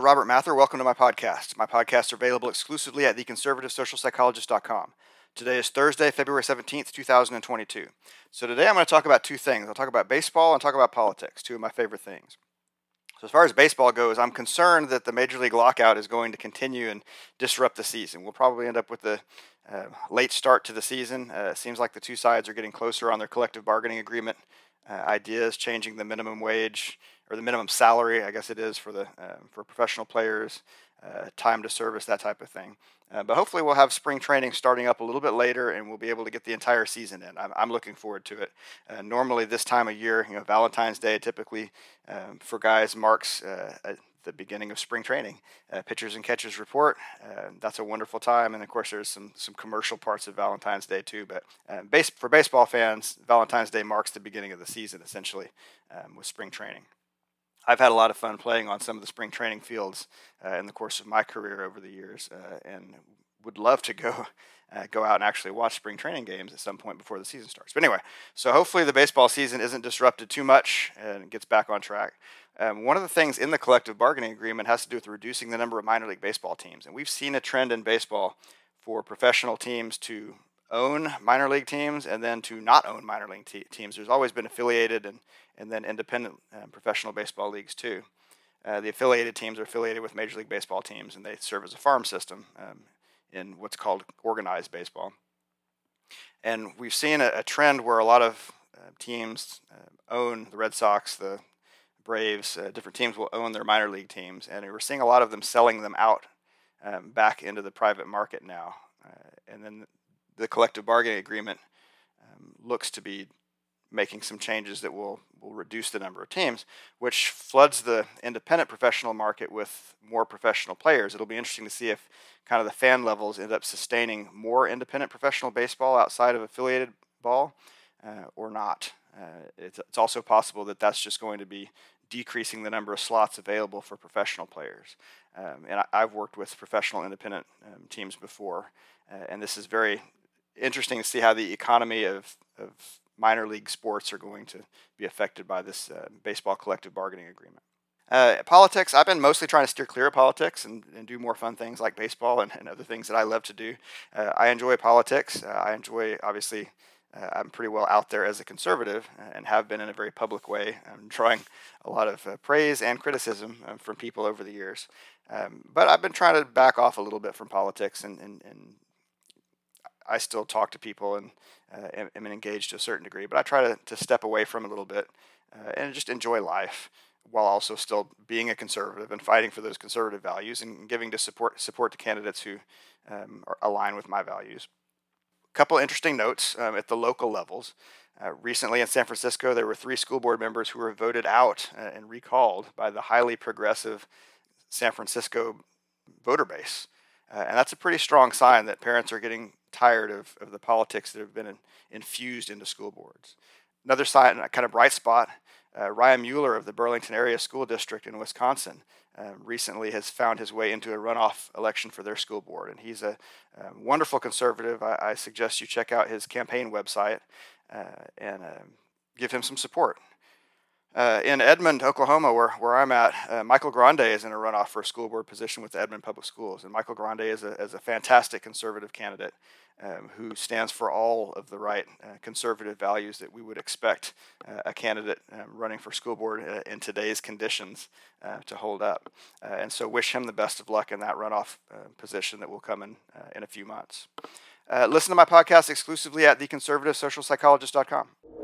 Robert Mather. Welcome to my podcast. My podcasts are available exclusively at theconservativesocialpsychologist.com. Today is Thursday, February 17th, 2022. So today I'm going to talk about two things. I'll talk about baseball and talk about politics, two of my favorite things. So as far as baseball goes, I'm concerned that the Major League lockout is going to continue and disrupt the season. We'll probably end up with a late start to the season. It seems like the two sides are getting closer on their collective bargaining agreement ideas, changing the minimum wage or the minimum salary, I guess it is, for professional players, time to service, that type of thing. But hopefully we'll have spring training starting up a little bit later, and we'll be able to get the entire season in. I'm looking forward to it. Normally this time of year, Valentine's Day typically for guys marks the beginning of spring training. Pitchers and catchers report. That's a wonderful time, and of course there's some commercial parts of Valentine's Day too. But for baseball fans, Valentine's Day marks the beginning of the season essentially with spring training. I've had a lot of fun playing on some of the spring training fields in the course of my career over the years, and would love to go out and actually watch spring training games at some point before the season starts. But anyway, so hopefully the baseball season isn't disrupted too much and gets back on track. One of the things in the collective bargaining agreement has to do with reducing the number of minor league baseball teams, and we've seen a trend in baseball for professional teams to own minor league teams and then to not own minor league teams. There's always been affiliated and then independent professional baseball leagues too. The affiliated teams are affiliated with Major League Baseball teams, and they serve as a farm system in what's called organized baseball. And we've seen a trend where a lot of teams own the Red Sox, the Braves, different teams will own their minor league teams, and we're seeing a lot of them selling them out back into the private market now. And then the collective bargaining agreement looks to be making some changes that will reduce the number of teams, which floods the independent professional market with more professional players. It'll be interesting to see if kind of the fan levels end up sustaining more independent professional baseball outside of affiliated ball or not. It's also possible that that's just going to be decreasing the number of slots available for professional players. And I've worked with professional independent teams before, and this is very interesting to see how the economy of minor league sports are going to be affected by this baseball collective bargaining agreement. Politics, I've been mostly trying to steer clear of politics and do more fun things like baseball and other things that I love to do. I enjoy politics. I enjoy, obviously, I'm pretty well out there as a conservative and have been in a very public way. I'm drawing a lot of praise and criticism from people over the years. But I've been trying to back off a little bit from politics, and I still talk to people and am engaged to a certain degree, but I try to step away from it a little bit and just enjoy life while also still being a conservative and fighting for those conservative values and giving to support to candidates who align with my values. A couple interesting notes at the local levels. Recently in San Francisco, there were 3 school board members who were voted out and recalled by the highly progressive San Francisco voter base. And that's a pretty strong sign that parents are getting tired of the politics that have been infused into school boards. Another sign, a kind of bright spot, Ryan Mueller of the Burlington Area School District in Wisconsin recently has found his way into a runoff election for their school board. And he's a wonderful conservative. I suggest you check out his campaign website and give him some support. In Edmond, Oklahoma, where I'm at, Michael Grande is in a runoff for a school board position with the Edmond Public Schools. And Michael Grande is a fantastic conservative candidate who stands for all of the right conservative values that we would expect a candidate running for school board in today's conditions to hold up. And so wish him the best of luck in that runoff position that will come in a few months. Listen to my podcast exclusively at theconservativesocialpsychologist.com.